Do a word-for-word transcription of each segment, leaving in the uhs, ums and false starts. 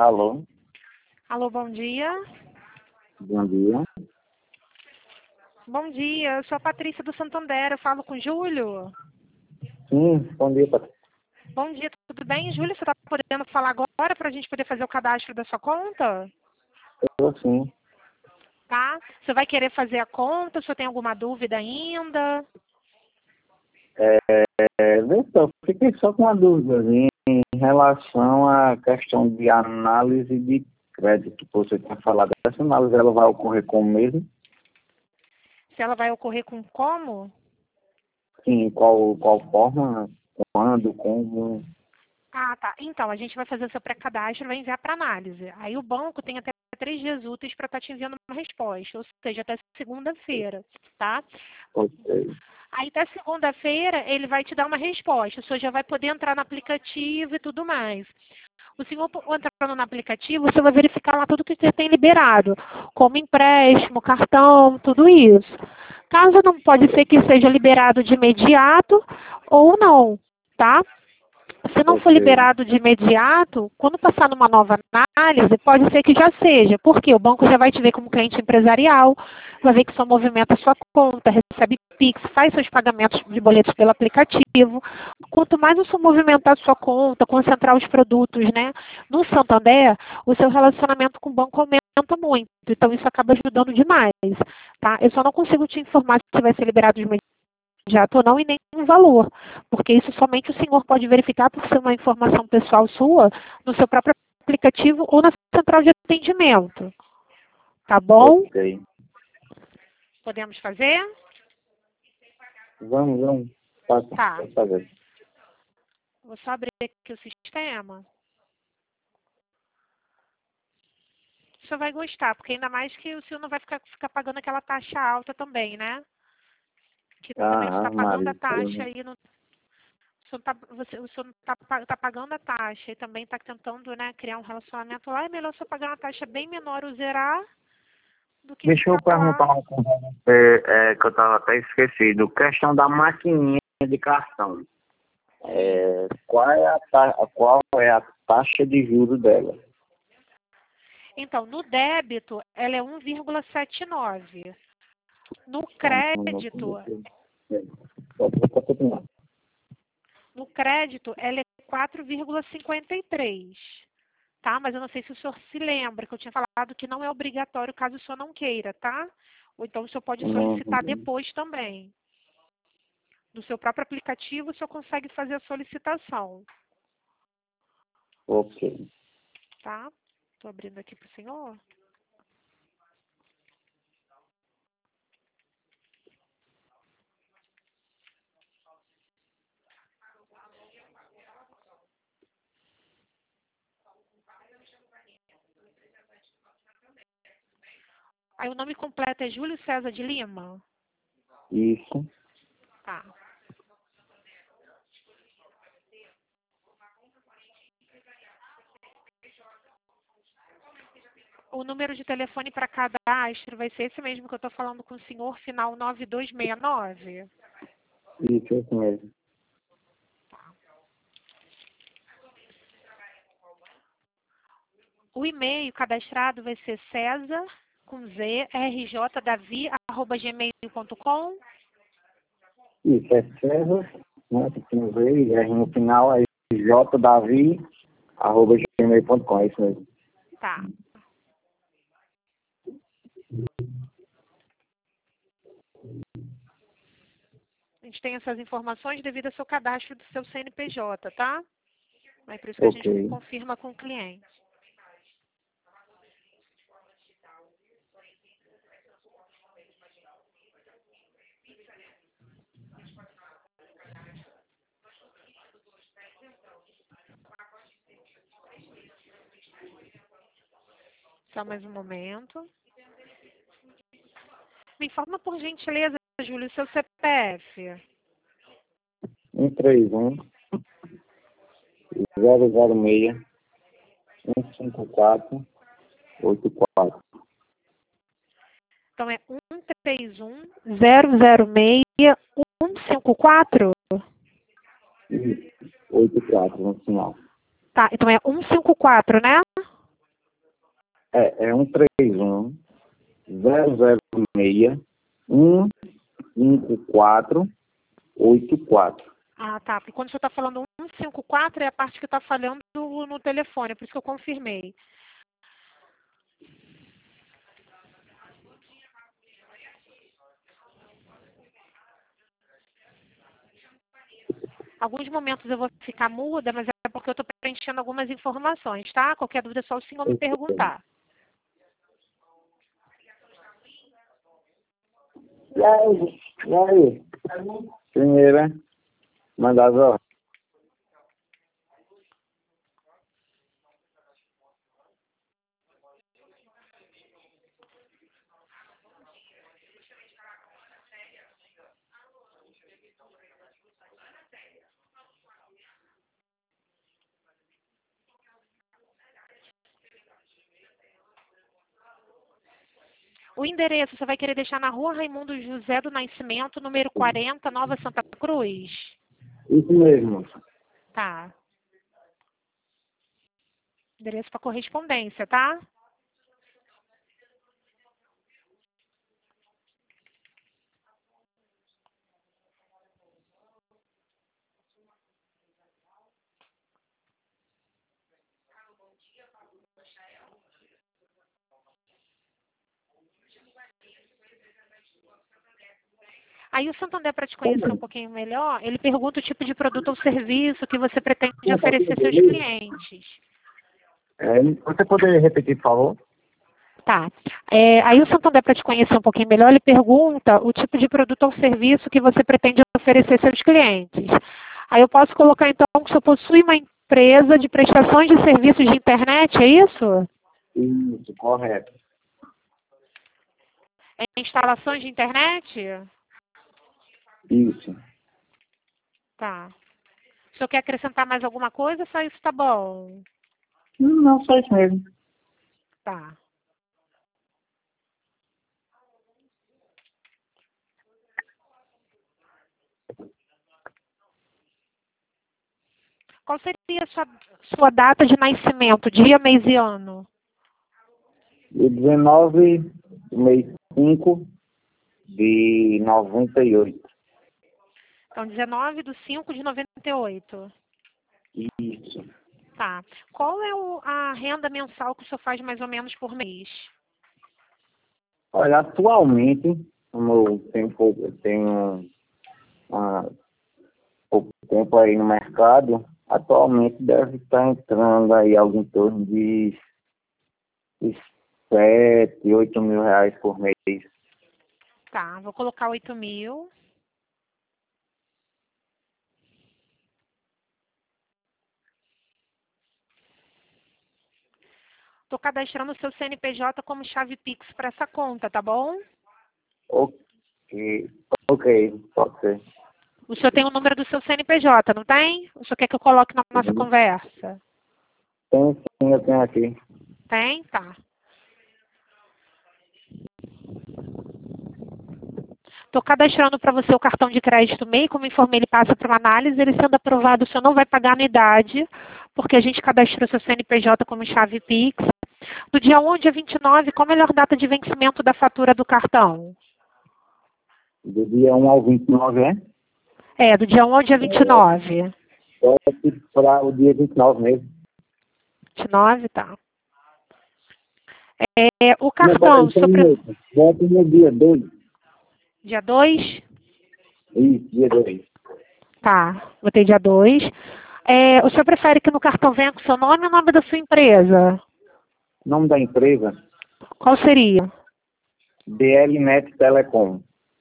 Alô, Alô, bom dia. bom dia. Bom dia, eu sou a Patrícia do Santander, eu falo com o Júlio. Sim, bom dia, Patrícia. Bom dia, tudo bem? Júlio, você está podendo falar agora para a gente poder fazer o cadastro da sua conta? Eu sim. Tá? Você vai querer fazer a conta? Você tem alguma dúvida ainda? É, é, então, fiquei só com uma dúvida em, em relação à questão de análise de crédito que você tinha falado. Essa análise ela vai ocorrer como mesmo? Se ela vai ocorrer com como? Sim, qual, qual forma, quando, como? Ah, tá. Então, a gente vai fazer o seu pré-cadastro e vai enviar para análise. Aí o banco tem até três dias úteis para estar te enviando uma resposta, ou seja, até segunda-feira, tá? Ok. Aí até segunda-feira ele vai te dar uma resposta. O senhor já vai poder entrar no aplicativo e tudo mais. O senhor entrando no aplicativo, você vai verificar lá tudo que você tem liberado, como empréstimo, cartão, tudo isso. Caso não pode ser que seja liberado de imediato ou não, tá? Se não for Ok. liberado de imediato, quando passar numa nova análise, pode ser que já seja. Porque o banco já vai te ver como cliente empresarial, vai ver que só movimenta a sua conta, recebe Pix, faz seus pagamentos de boletos pelo aplicativo. Quanto mais o senhor movimentar a sua conta, concentrar os produtos, né? No Santander, o seu relacionamento com o banco aumenta muito. Então, isso acaba ajudando demais, tá? Eu só não consigo te informar se vai ser liberado de imediato imediato ou não e nem um valor, porque isso somente o senhor pode verificar por ser uma informação pessoal sua no seu próprio aplicativo ou na central de atendimento. Tá bom? Ok. Podemos fazer? Vamos, vamos. Pode, Tá. pode fazer. Vou só abrir aqui o sistema. O senhor vai gostar, porque ainda mais que o senhor não vai ficar, ficar pagando aquela taxa alta também, né? Que também você Ah, está pagando a Maria. taxa aí no. O senhor, tá, você, o senhor tá, tá pagando a taxa e também está tentando, né, criar um relacionamento lá. É melhor você pagar uma taxa bem menor ou zerar do que Deixa eu ficar perguntar lá. uma coisa é, é, que eu estava até esquecido. Questão da maquininha de cartão. É, qual, é a ta- qual é a taxa de juros dela? Então, no débito, ela é um vírgula setenta e nove. No Só um minuto, crédito, deixa eu- é, Pode pode continuar. no crédito, ela é quatro vírgula cinquenta e três. Tá? Mas eu não sei se o senhor se lembra que eu tinha falado que não é obrigatório caso o senhor não queira, tá? Ou então o senhor pode solicitar Uhum. depois também. No seu próprio aplicativo, o senhor consegue fazer a solicitação, Ok. tá? Estou abrindo aqui para o senhor. Aí o nome completo é Júlio César de Lima? Isso. Tá. O número de telefone para cadastro vai ser esse mesmo que eu estou falando com o senhor, final nove dois seis nove? Isso, isso mesmo. O e-mail cadastrado vai ser César, com Z, rjdavi, arroba gmail ponto com. Isso, é César, né? Que tem o V e R no final, é jdavi, arroba gmail ponto com, é isso mesmo. Tá. A gente tem essas informações devido ao seu cadastro do seu C N P J, tá? É por isso que a gente Ok. confirma com o cliente. Só mais um momento. Me informa por gentileza, Júlio, o seu C P F. um três um, zero zero seis, um cinco quatro, oito quatro. Então é um três um, zero zero seis, um cinco quatro? Isso, oito quatro no final. Tá, então é um cinco quatro, né? É, é um três um zero zero seis um cinco quatro oito quatro. Ah, tá. Porque quando o senhor está falando um cinco quatro é a parte que está falhando no telefone, é por isso que eu confirmei. Alguns momentos eu vou ficar muda, mas é porque eu estou preenchendo algumas informações, tá? Qualquer dúvida é só o senhor me perguntar. E aí? E aí? Primeira, manda as ordens. O endereço você vai querer deixar na rua Raimundo José do Nascimento, número quarenta, Nova Santa Cruz? Isso mesmo. Tá. Endereço para correspondência, tá? Aí o Santander, para te conhecer um pouquinho melhor, ele pergunta o tipo de produto ou serviço que você pretende oferecer seus clientes. É, você poderia repetir, por favor? Tá. É, aí o Santander, para te conhecer um pouquinho melhor, ele pergunta o tipo de produto ou serviço que você pretende oferecer seus clientes. Aí eu posso colocar, então, que o senhor possui uma empresa de prestações de serviços de internet, é isso? Isso, correto. É instalações de internet? Isso. Tá. O senhor quer acrescentar mais alguma coisa ou só isso tá bom? Não, só isso mesmo. Tá. Qual seria a sua, sua data de nascimento, dia, mês e ano? De dezenove do mês cinco de noventa e oito. Então, dezenove de cinco de noventa e oito. Isso. Tá. Qual é o, a renda mensal que o senhor faz mais ou menos por mês? Olha, atualmente, como eu tenho pouco, eu tenho ah, pouco tempo aí no mercado, atualmente deve estar entrando aí algo em torno de, de sete, oito mil reais por mês. Tá, vou colocar oito mil. Estou cadastrando o seu C N P J como chave Pix para essa conta, tá bom? Ok, ok, pode ser. O senhor tem o número do seu C N P J, não tem? O senhor quer que eu coloque na nossa Uhum. conversa? Tem sim, eu tenho aqui. Tem? Tá. Estou cadastrando para você o cartão de crédito M E I, como informei, ele passa para uma análise, ele sendo aprovado, o senhor não vai pagar anuidade, porque a gente cadastrou seu C N P J como chave Pix. Do dia um ao dia vinte e nove, qual a melhor data de vencimento da fatura do cartão? Do dia um ao vinte e nove, é? É, do dia um ao dia vinte e nove. Pode para o dia vinte e nove mesmo. vinte e nove, tá. É, o Não, cartão, peraí, só um sobre... minuto. Volta no dia dois. dia dois? Isso, dia dois. Tá, botei dia dois. É, o senhor prefere que no cartão venha com o seu nome ou o nome da sua empresa? Nome da empresa, Qual seria? D L Net Telecom.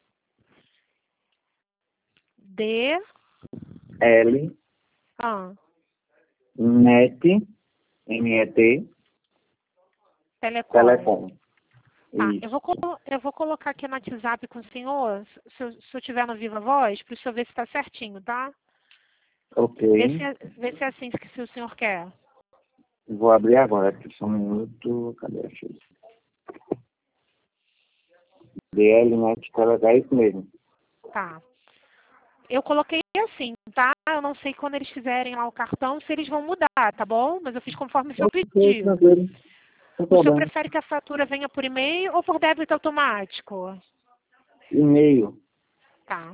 D... L, Ah, Net, N E T, Telecom. Telecom. Tá, Isso. eu vou, colo- eu vou colocar aqui no WhatsApp com o senhor, se eu, se eu tiver no Viva Voz, para o senhor ver se está certinho, tá? Ok. Vê se, é, vê se é assim que se o senhor quer. Vou abrir agora, aqui só um minuto. Cadê a X? D L Net Telecom, é isso mesmo. Tá. Eu coloquei assim, tá? Eu não sei quando eles fizerem lá o cartão, se eles vão mudar, tá bom? Mas eu fiz conforme o senhor Ok, pediu. tranquilo. Sem O senhor problema. prefere que a fatura venha por e-mail ou por débito automático? E-mail. Tá.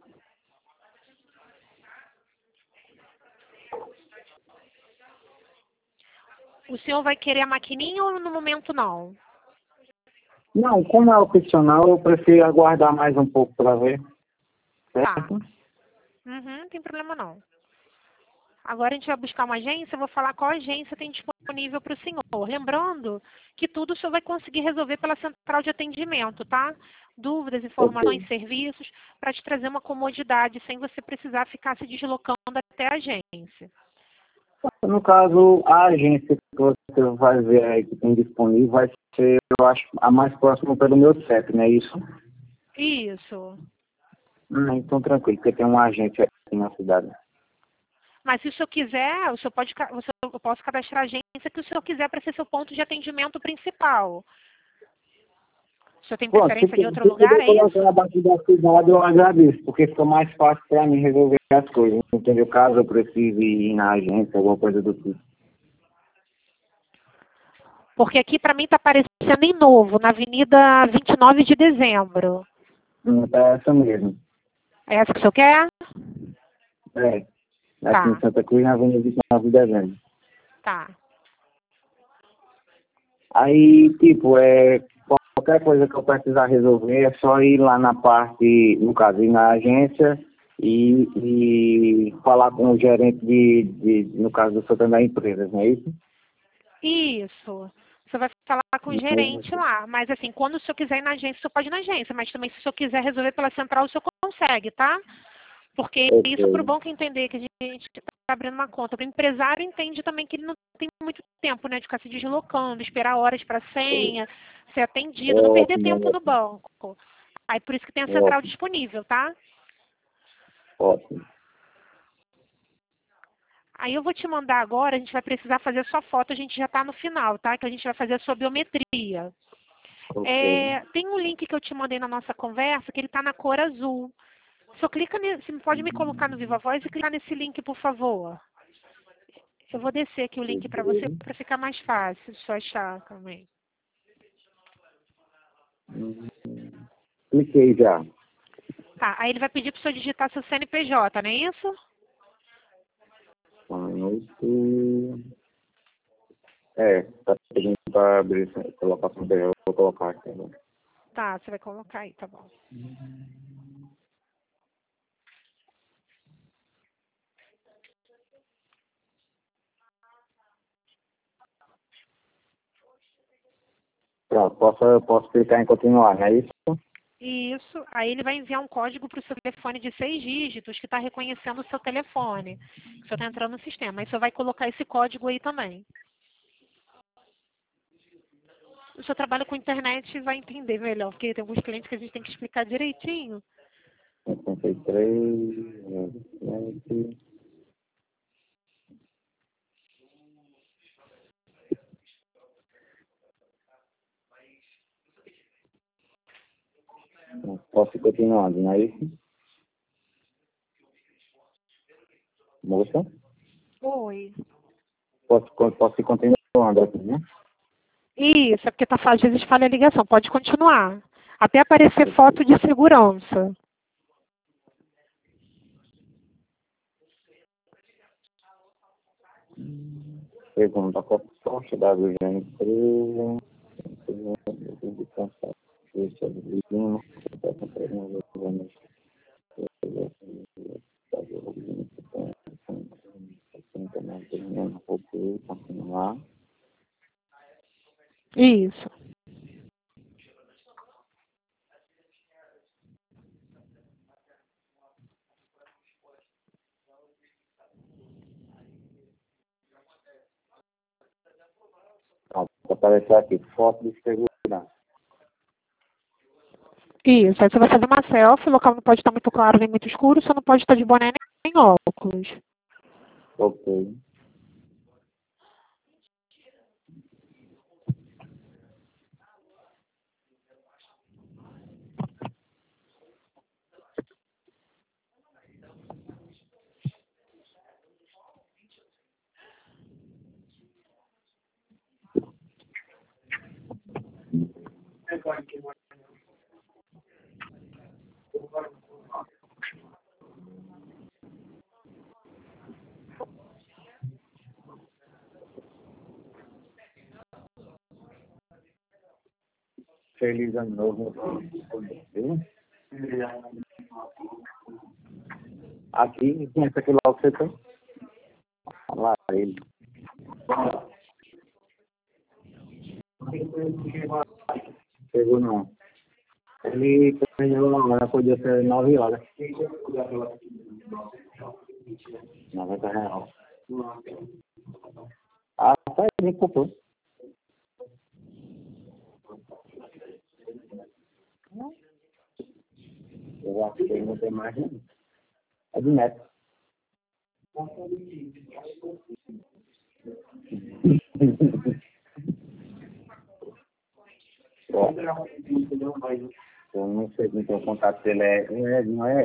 O senhor vai querer a maquininha ou no momento não? Não, como é opcional, eu prefiro aguardar mais um pouco para ver. Tá. Certo? Uhum, não tem problema não. Agora a gente vai buscar uma agência, eu vou falar qual agência tem disponível para o senhor. Lembrando que tudo o senhor vai conseguir resolver pela central de atendimento, tá? Dúvidas, informações, Ok. serviços, para te trazer uma comodidade, sem você precisar ficar se deslocando até a agência. No caso, a agência que você vai ver aí que tem disponível vai ser, eu acho, a mais próxima pelo meu C E P, não é isso? Isso. Hum, então tranquilo, porque tem uma agência aqui na cidade. Mas se o senhor quiser, o senhor pode, ca- o senhor- eu posso cadastrar a agência que o senhor quiser para ser seu ponto de atendimento principal. O senhor tem Pronto, se, preferência de pu- outro se lugar, puder é isso? colocar abaixo da cidade, eu agradeço, porque fica mais fácil para mim resolver as coisas, entendeu? Caso eu precise ir na agência, alguma coisa do tipo. Porque aqui para mim está aparecendo em novo, na Avenida vinte e nove de Dezembro. Hum, é essa mesmo. É essa que o senhor quer? É, aqui em Tá, Santa Cruz, na Avenida vinte e nove de Dezembro. tá. Aí, tipo, é, qualquer coisa que eu precisar resolver é só ir lá na parte, no caso, ir na agência e, e falar com o gerente de, de no caso do Santana da empresa, não é isso? Isso. Você vai falar com o gerente lá. Mas assim, quando o senhor quiser ir na agência, o senhor pode ir na agência. Mas também se o senhor quiser resolver pela central, o senhor consegue, tá? Porque isso para o Ok. banco entender que a gente está abrindo uma conta. Para o empresário entende também que ele não tem muito tempo, né? De ficar se deslocando, esperar horas para senha, ser atendido, não perder Ótimo, tempo no ótimo, banco. Aí por isso que tem a central ótimo, disponível, tá? ótimo. Aí eu vou te mandar agora, a gente vai precisar fazer só foto, a gente já está no final, tá? Que a gente vai fazer a sua biometria. Ok. É, tem um link que eu te mandei na nossa conversa, que ele está na cor azul. Só clica nesse, você pode me colocar no Viva Voz e clicar nesse link, por favor. Eu vou descer aqui o link para você, para ficar mais fácil de só achar também. Hum, Cliquei já. Tá, aí ele vai pedir para o senhor digitar seu C N P J, não é isso? Só um minuto. É, tá pedindo para abrir, colocar para eu vou colocar aqui agora. Tá, você vai colocar aí, tá bom. Pronto, posso, posso clicar em continuar, não é isso? Isso, aí ele vai enviar um código para o seu telefone de seis dígitos que está reconhecendo o seu telefone. O senhor está entrando no sistema. Aí o senhor vai colocar esse código aí também. O senhor trabalha com internet e vai entender melhor, porque tem alguns clientes que a gente tem que explicar direitinho. cinquenta e três, vinte. Posso ir continuando, não é isso? Moça? Oi. Posso, posso ir continuando aqui, né? Isso, é porque tá, às vezes falha a ligação. Pode continuar. Até aparecer foto de segurança. Pergunta qual a proposta da da empresa. De contato. Deixa eu ver. Continuar. Isso. Pronto, aparecer aqui, foto de segurança. Isso. Aí você vai fazer uma selfie, o local não pode estar muito claro nem muito escuro, você não pode estar de boné nem óculos. Ok. Feliz ano novo. Viu? Aqui, esse aqui logo que você tem. Olha lá ele. Chegou não. Ele terminou a hora, podia ser nove horas. noventa reais. Ah, tá aí, me comprou. Eu acho que não tem mais nenhum. É de neto. Ó, eu não sei se o contato dele é, é, não é?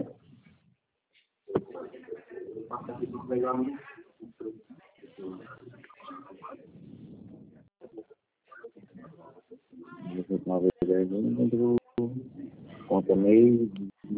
nove dez número, conta meio.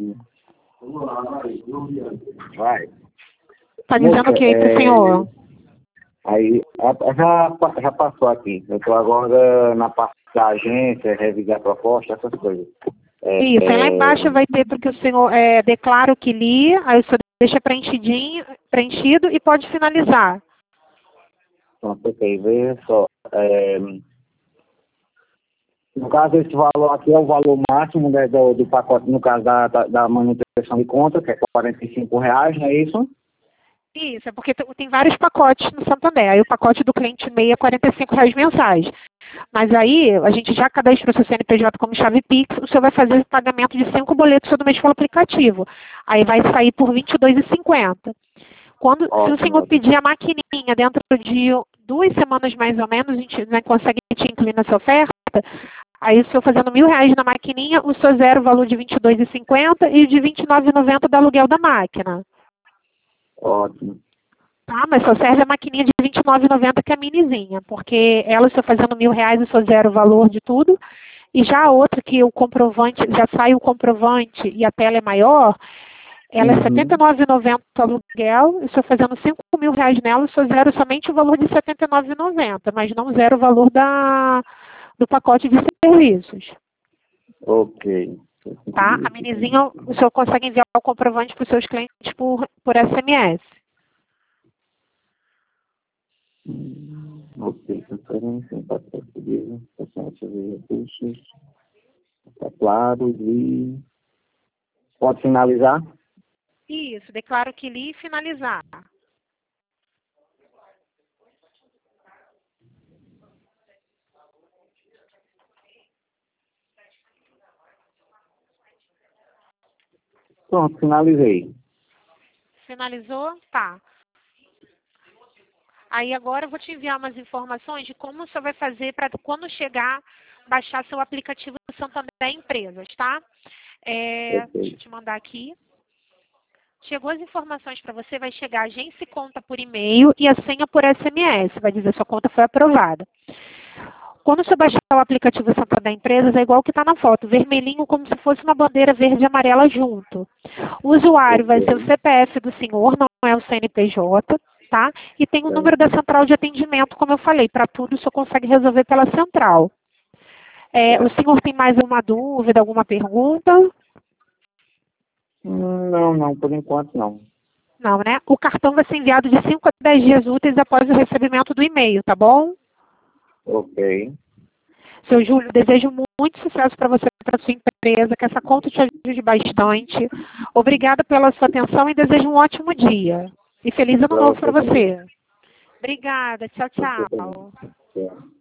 Vai. Tá dizendo o que, é, senhor? Aí, já, já passou aqui. Eu estou agora na parte da agência, revisar a proposta, essas coisas. É, Isso, aí lá é, embaixo vai ter porque o senhor é, declara o que li, aí o senhor deixa preenchidinho, preenchido e pode finalizar. Pronto, ok, veja só. É, no caso, esse valor aqui é o valor máximo, né, do, do pacote, no caso da, da, da manutenção de conta, que é quarenta e cinco reais, não é isso? Isso, é porque tem vários pacotes no Santander. Aí o pacote do cliente meio é quarenta e cinco reais mensais. Mas aí a gente já cadastra o seu C N P J como chave Pix, o senhor vai fazer o pagamento de cinco boletos todo mês pelo aplicativo. Aí vai sair por vinte e dois reais e cinquenta centavos. Quando, Ótimo, se o senhor ótimo. pedir a maquininha dentro de duas semanas mais ou menos, a gente né, consegue te incluir nessa oferta. Aí o senhor fazendo mil reais na maquininha, o senhor zera o valor de vinte e dois reais e cinquenta centavos e o de vinte e nove reais e noventa centavos do aluguel da máquina. Ótimo. Tá, mas só serve a maquininha de vinte e nove reais e noventa centavos que é a minizinha, porque ela, o senhor fazendo mil reais, o senhor zera o valor de tudo. E já a outra, que o comprovante, já sai o comprovante e a tela é maior, ela Uhum. é setenta e nove reais e noventa centavos o aluguel, e o senhor fazendo cinco mil reais nela, o senhor zera somente o valor de setenta e nove reais e noventa centavos, mas não zera o valor da, do pacote de serviços. Ok. Tá? A minizinha, o senhor consegue enviar o comprovante para os seus clientes por, por S M S. Hum, ok, conferência, impacto português, paciente de recursos, está claro, e pode finalizar? Isso, declaro que li e finalizar. Pronto, finalizei. Finalizou? Tá. Aí agora eu vou te enviar umas informações de como você vai fazer para quando chegar, baixar seu aplicativo do Santander Empresas, tá? É, Ok. deixa eu te mandar aqui. Chegou as informações para você, vai chegar agência e conta por e-mail e a senha por S M S. Vai dizer sua conta foi aprovada. Quando você baixar o aplicativo Santander Empresas, é igual que está na foto, vermelhinho como se fosse uma bandeira verde e amarela junto. O usuário vai ser o C P F do senhor, não é o C N P J, tá? E tem o número da central de atendimento, como eu falei, para tudo o senhor consegue resolver pela central. É, o senhor tem mais alguma dúvida, alguma pergunta? Não, não, por enquanto não. Não, né? O cartão vai ser enviado de cinco a dez dias úteis após o recebimento do e-mail, tá bom? Ok. Seu Júlio, desejo muito sucesso para você e para sua empresa, que essa conta te ajude bastante. Obrigada pela sua atenção e desejo um ótimo dia. E feliz ano Para novo você para também. você. Obrigada. Tchau, Você também. tchau. Tchau.